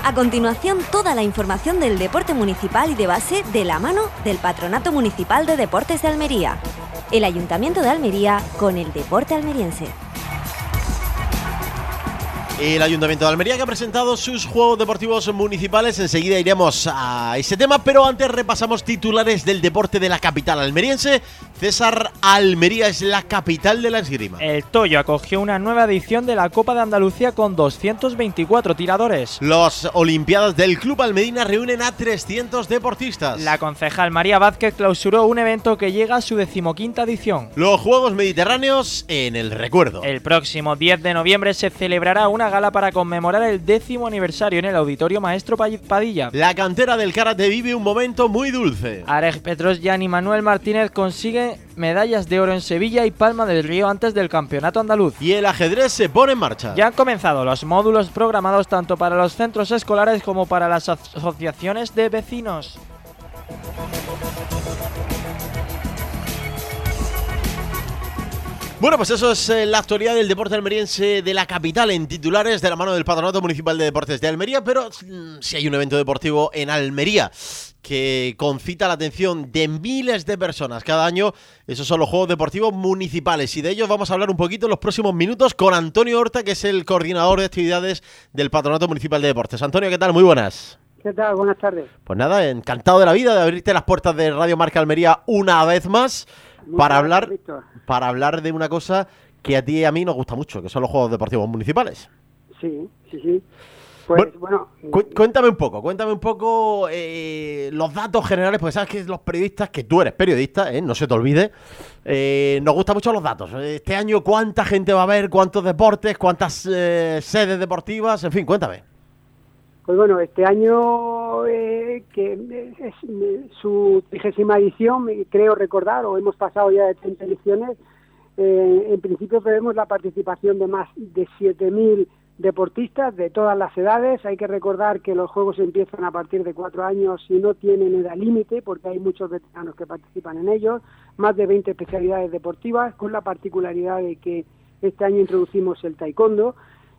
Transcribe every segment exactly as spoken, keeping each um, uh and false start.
A continuación, toda la información del deporte municipal y de base de la mano del Patronato Municipal de Deportes de Almería. El Ayuntamiento de Almería con el deporte almeriense. El Ayuntamiento de Almería que ha presentado sus Juegos Deportivos Municipales. Enseguida iremos a ese tema, pero antes repasamos titulares del deporte de la capital almeriense. César, Almería es la capital de la esgrima. El Toyo acogió una nueva edición de la Copa de Andalucía con doscientos veinticuatro tiradores. Las Olimpiadas del Club Almedina reúnen a trescientos deportistas. La concejal María Vázquez clausuró un evento que llega a su decimoquinta edición. Los Juegos Mediterráneos en el recuerdo. El próximo diez de noviembre se celebrará una gala para conmemorar el décimo aniversario en el Auditorio Maestro Padilla. La cantera del karate vive un momento muy dulce. Arej Petrosyan y Manuel Martínez consiguen medallas de oro en Sevilla y Palma del Río antes del Campeonato Andaluz. Y el ajedrez se pone en marcha. Ya han comenzado los módulos programados tanto para los centros escolares como para las asociaciones de vecinos. Bueno, pues eso es eh, la actualidad del deporte almeriense de la capital en titulares de la mano del Patronato Municipal de Deportes de Almería, pero mm, si hay un evento deportivo en Almería que concita la atención de miles de personas cada año, esos son los Juegos Deportivos Municipales, y de ellos vamos a hablar un poquito en los próximos minutos con Antonio Horta, que es el coordinador de actividades del Patronato Municipal de Deportes. Antonio, ¿qué tal? Muy buenas. ¿Qué tal? Buenas tardes. Pues nada, encantado de la vida de abrirte las puertas de Radio Marca Almería una vez más. Para hablar, para hablar de una cosa que a ti y a mí nos gusta mucho, que son los Juegos Deportivos Municipales. Sí, sí, sí. Pues bueno, bueno cu- cuéntame un poco, cuéntame un poco eh, los datos generales, porque sabes que los periodistas, que tú eres periodista, eh, no se te olvide, eh, nos gustan mucho los datos. Este año, ¿cuánta gente va a haber? ¿Cuántos deportes? ¿Cuántas eh, sedes deportivas? En fin, cuéntame. Pues bueno, este año eh, que es, es su trigésima edición, creo recordar, o hemos pasado ya de treinta ediciones, eh, en principio prevemos la participación de más de siete mil deportistas de todas las edades. Hay que recordar que los juegos empiezan a partir de cuatro años y no tienen edad límite, porque hay muchos veteranos que participan en ellos, más de veinte especialidades deportivas, con la particularidad de que este año introducimos el taekwondo.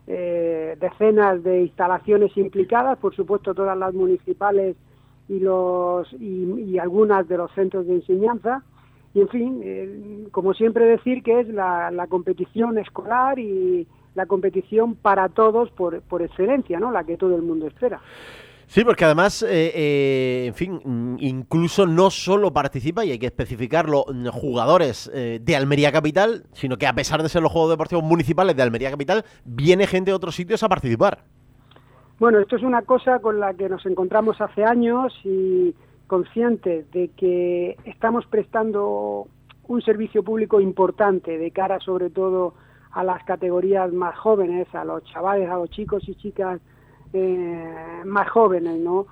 Eh, decenas de instalaciones implicadas, por supuesto todas las municipales y los y, y algunas de los centros de enseñanza, y en fin, eh, como siempre decir que es la, la competición escolar y la competición para todos por, por excelencia, ¿no? La que todo el mundo espera. Sí, porque además, eh, eh, en fin, incluso no solo participa, y hay que especificarlo, jugadores eh, de Almería Capital, sino que a pesar de ser los Juegos Deportivos Municipales de Almería Capital, viene gente de otros sitios a participar. Bueno, esto es una cosa con la que nos encontramos hace años y conscientes de que estamos prestando un servicio público importante de cara sobre todo a las categorías más jóvenes, a los chavales, a los chicos y chicas Eh, más jóvenes, ¿no?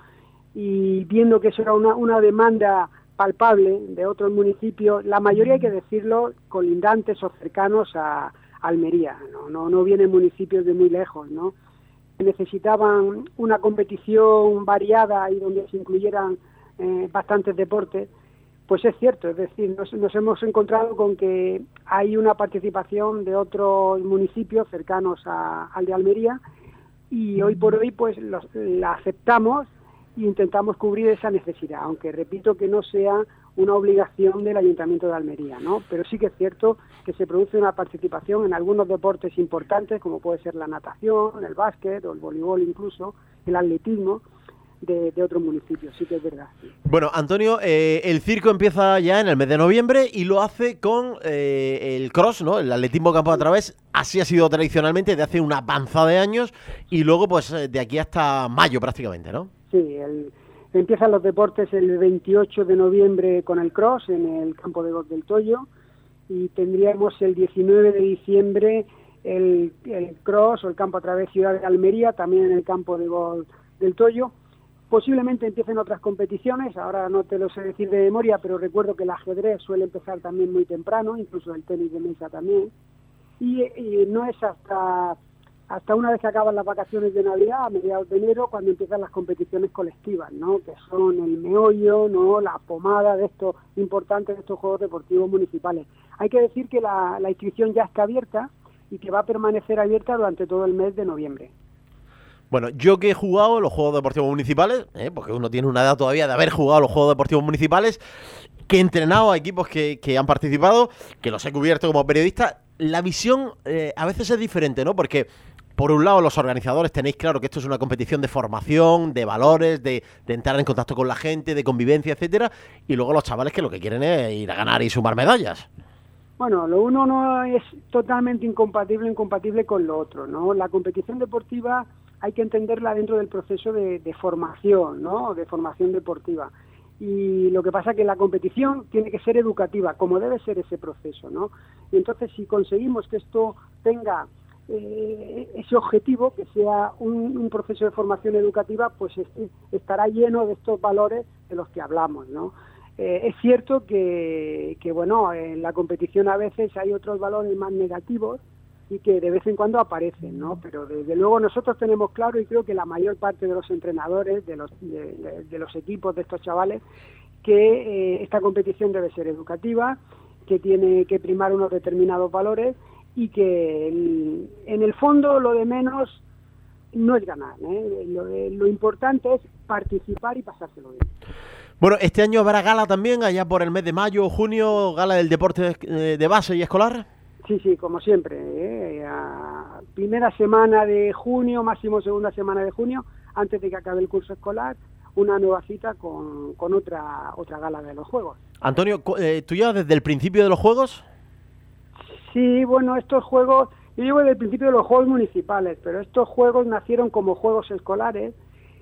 Y viendo que eso era una, una demanda palpable de otros municipios, la mayoría, hay que decirlo, colindantes o cercanos a Almería, ¿no? No, no vienen municipios de muy lejos, ¿no? Necesitaban una competición variada y donde se incluyeran eh, bastantes deportes. Pues es cierto, es decir, nos, nos hemos encontrado con que hay una participación de otros municipios cercanos a, al de Almería, y hoy por hoy pues los, la aceptamos e intentamos cubrir esa necesidad, aunque repito que no sea una obligación del Ayuntamiento de Almería, ¿no? Pero sí que es cierto que se produce una participación en algunos deportes importantes, como puede ser la natación, el básquet o el voleibol, incluso el atletismo de, de otros municipios, sí que es verdad. Sí. Bueno, Antonio, eh, el circo empieza ya en el mes de noviembre y lo hace con eh, el cross, ¿no? El atletismo campo a través. Así ha sido tradicionalmente de hace una panza de años, y luego pues de aquí hasta mayo prácticamente, ¿no? Sí, el, empiezan los deportes el veintiocho de noviembre con el cross en el campo de golf del Toyo, y tendríamos el diecinueve de diciembre el, el cross o el campo a través Ciudad de Almería, también en el campo de golf del Toyo. Posiblemente empiecen otras competiciones, ahora no te lo sé decir de memoria, pero recuerdo que el ajedrez suele empezar también muy temprano, incluso el tenis de mesa también, y, y no es hasta hasta una vez que acaban las vacaciones de Navidad, a mediados de enero, cuando empiezan las competiciones colectivas, ¿no? Que son el meollo, ¿no? La pomada de estos importantes de estos Juegos Deportivos Municipales. Hay que decir que la, la inscripción ya está abierta y que va a permanecer abierta durante todo el mes de noviembre. Bueno, yo que he jugado los Juegos Deportivos Municipales, ¿eh? porque uno tiene una edad todavía de haber jugado los Juegos Deportivos Municipales, que he entrenado a equipos que, que han participado, que los he cubierto como periodista, la visión eh, a veces es diferente, ¿no? Porque, por un lado, los organizadores tenéis claro que esto es una competición de formación, de valores, de, de entrar en contacto con la gente, de convivencia, etcétera, y luego los chavales que lo que quieren es ir a ganar y sumar medallas. Bueno, lo uno no es totalmente incompatible, incompatible con lo otro, ¿no? La competición deportiva hay que entenderla dentro del proceso de, de formación, ¿no? De formación deportiva. Y lo que pasa es que la competición tiene que ser educativa, como debe ser ese proceso, ¿no? Y entonces, si conseguimos que esto tenga eh, ese objetivo, que sea un, un proceso de formación educativa, pues este, estará lleno de estos valores de los que hablamos, ¿no? Eh, es cierto que, que, bueno, en la competición a veces hay otros valores más negativos y que de vez en cuando aparecen, ¿no? Pero desde luego nosotros tenemos claro, y creo que la mayor parte de los entrenadores, de los, de, de, de los equipos de estos chavales, que eh, esta competición debe ser educativa, que tiene que primar unos determinados valores y que el, en el fondo lo de menos no es ganar, ¿eh? Lo, lo importante es participar y pasárselo bien. Bueno, este año habrá gala también, allá por el mes de mayo o junio, gala del deporte de base y escolar. Sí, sí, como siempre, ¿eh? A primera semana de junio, máximo segunda semana de junio, antes de que acabe el curso escolar, una nueva cita con, con otra otra gala de los Juegos. Antonio, ¿tú llevas desde el principio de los Juegos? Sí, bueno, estos Juegos, yo llevo desde el principio de los Juegos municipales, pero estos Juegos nacieron como Juegos escolares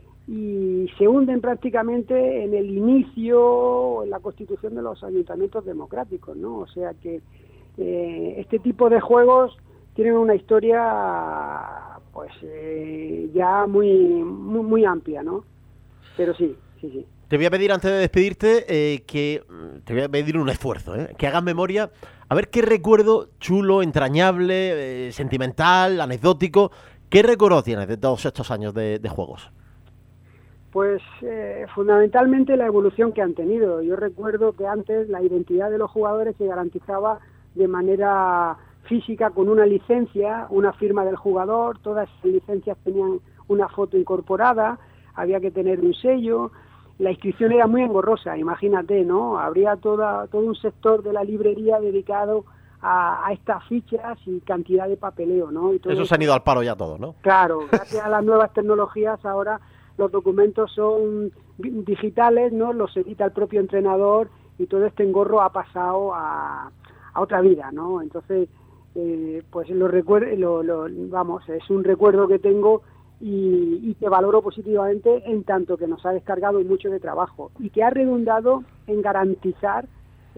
y se hunden prácticamente en el inicio, en la constitución de los ayuntamientos democráticos, ¿no? O sea que eh, este tipo de juegos tienen una historia, pues, eh, ya muy, muy, muy amplia, ¿no? Pero sí, sí, sí. Te voy a pedir, antes de despedirte, eh, que te voy a pedir un esfuerzo, ¿eh? Que hagas memoria, a ver qué recuerdo chulo, entrañable, eh, sentimental, anecdótico, ¿qué recuerdo tienes de todos estos años de, de juegos? Pues eh, fundamentalmente la evolución que han tenido. Yo recuerdo que antes la identidad de los jugadores se garantizaba de manera física con una licencia, una firma del jugador, todas esas licencias tenían una foto incorporada, había que tener un sello, la inscripción era muy engorrosa, imagínate, ¿no? Habría toda, todo un sector de la librería dedicado a, a estas fichas y cantidad de papeleo, ¿no? Y todo eso se han ido al paro ya todos, ¿no? Claro, gracias a las nuevas tecnologías ahora los documentos son digitales, ¿no? Los edita el propio entrenador y todo este engorro ha pasado a, a otra vida, ¿no? Entonces, eh, pues lo recuerdo, lo, lo, vamos, es un recuerdo que tengo y, y que valoro positivamente en tanto que nos ha descargado mucho de trabajo y que ha redundado en garantizar,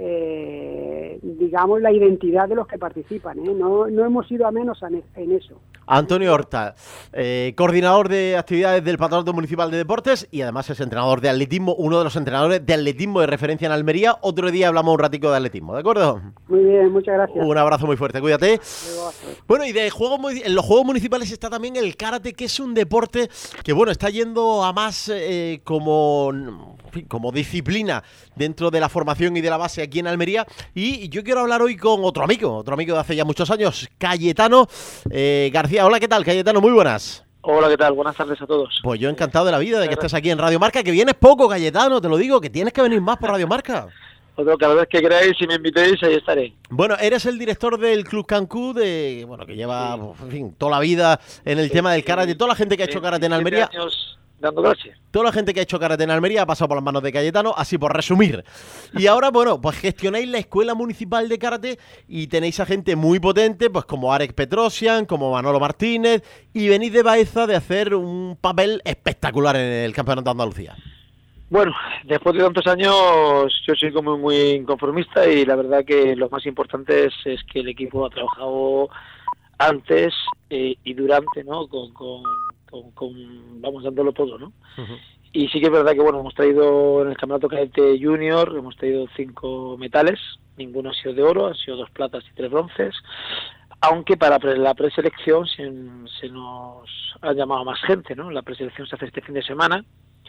eh, digamos, la identidad de los que participan, ¿eh? No, no hemos ido a menos en, en eso. Antonio Horta, eh, coordinador de actividades del Patronato Municipal de Deportes y además es entrenador de atletismo, uno de los entrenadores de atletismo de referencia en Almería. Otro día hablamos un ratico de atletismo, ¿de acuerdo? Muy bien, muchas gracias. Un abrazo muy fuerte, cuídate. Bueno, y de juegos, en los Juegos Municipales está también el karate, que es un deporte que, bueno, está yendo a más eh, como, en fin, como disciplina dentro de la formación y de la base aquí en Almería. Y yo quiero hablar hoy con otro amigo, otro amigo de hace ya muchos años, Cayetano eh, García. Hola, ¿qué tal, Cayetano? Muy buenas. Hola, ¿qué tal? Buenas tardes a todos. Pues yo encantado de la vida de que estés aquí en Radio Marca, que vienes poco, Cayetano, te lo digo, que tienes que venir más por Radio Marca. Otro, cada vez que queráis, si me invitéis, ahí estaré. Bueno, eres el director del Club Cancún, de, bueno, que lleva, sí. en fin, toda la vida en el sí, tema del karate. Toda la gente que ha hecho karate en Almería... años dando clase. Toda la gente que ha hecho karate en Almería ha pasado por las manos de Cayetano, así por resumir. Y ahora, bueno, pues gestionáis la Escuela Municipal de Karate y tenéis a gente muy potente, pues como Arek Petrosian, como Manolo Martínez, y venís de Baeza de hacer un papel espectacular en el Campeonato de Andalucía. Bueno, después de tantos años yo soy como muy inconformista y la verdad que lo más importante es, es que el equipo ha trabajado antes eh, y durante, ¿no? Con... con Con, con, vamos dándolo todo, ¿no? Uh-huh. Y sí que es verdad que, bueno, hemos traído en el campeonato cadete junior, hemos traído cinco metales, ninguno ha sido de oro, han sido dos platas y tres bronces, aunque para la preselección se, se nos ha llamado más gente, ¿no? La preselección se hace este fin de semana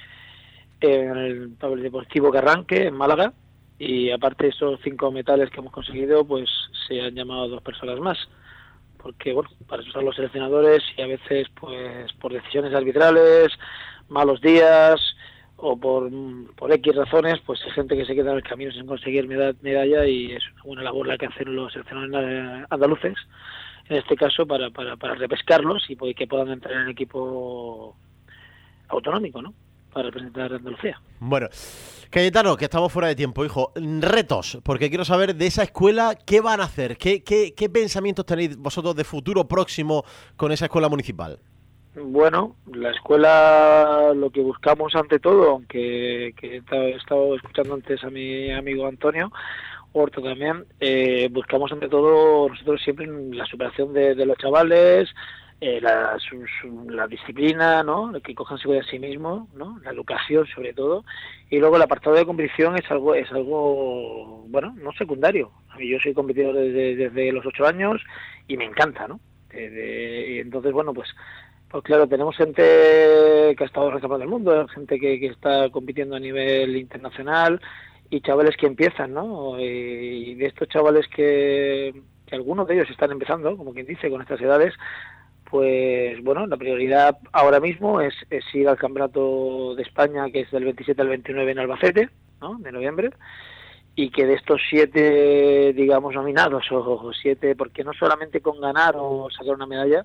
en el pabellón deportivo Carranque, en Málaga, y aparte de esos cinco metales que hemos conseguido, pues se han llamado dos personas más. porque bueno, para eso están los seleccionadores y a veces pues por decisiones arbitrales, malos días o por, por X razones, pues hay gente que se queda en el camino sin conseguir medalla y es una buena labor la que hacen los seleccionadores andaluces, en este caso para, para, para repescarlos y pues, que puedan entrar en el equipo autonómico, ¿no? Para representar a Andalucía. Bueno, Cayetano, que estamos fuera de tiempo, hijo. Retos, porque quiero saber de esa escuela qué van a hacer, qué, qué, qué pensamientos tenéis vosotros de futuro próximo con esa escuela municipal. Bueno, la escuela, lo que buscamos ante todo, aunque que he estado escuchando antes a mi amigo Antonio Horto también, eh, buscamos ante todo nosotros siempre la superación de, de los chavales, eh, la, su, su, la disciplina, ¿no? Que cojan seguridad en sí mismos, ¿no? La educación sobre todo, y luego el apartado de competición es algo, es algo, bueno, no secundario. A mí yo soy competidor desde, desde los ocho años y me encanta, ¿no? De, de, y entonces, bueno, pues Pues claro, tenemos gente que ha estado en el campeonato del mundo, gente que, que está compitiendo a nivel internacional y chavales que empiezan, ¿no? Y de estos chavales que, que algunos de ellos están empezando, como quien dice, con estas edades, pues bueno, la prioridad ahora mismo es, es ir al campeonato de España, que es del veintisiete al veintinueve en Albacete, ¿no? De noviembre, y que de estos siete, digamos, nominados, o, o siete, porque no solamente con ganar o sacar una medalla,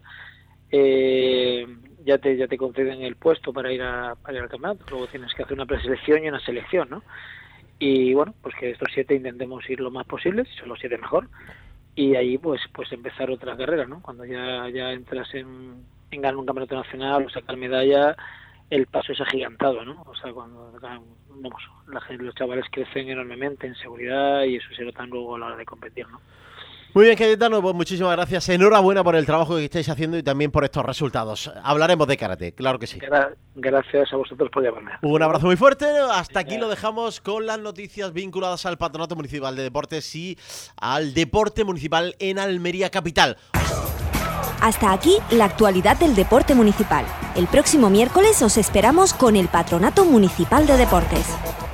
Eh, ya te ya te conceden el puesto para ir a para ir al campeonato, luego tienes que hacer una preselección y una selección, ¿no? Y bueno, pues que de estos siete intentemos ir lo más posible, si son los siete mejor, y ahí pues pues empezar otra carrera, ¿no? Cuando ya ya entras en, en ganar un campeonato nacional o sacar medalla, el paso es agigantado, ¿no? O sea, cuando vamos, la gente, los chavales crecen enormemente en seguridad y eso se nota luego a la hora de competir, ¿no? Muy bien, Cayetano, pues muchísimas gracias. Enhorabuena por el trabajo que estáis haciendo y también por estos resultados. Hablaremos de karate, claro que sí. Gracias a vosotros por llamarme. Un abrazo muy fuerte. Hasta aquí lo dejamos con las noticias vinculadas al Patronato Municipal de Deportes y al deporte municipal en Almería Capital. Hasta aquí la actualidad del deporte municipal. El próximo miércoles os esperamos con el Patronato Municipal de Deportes.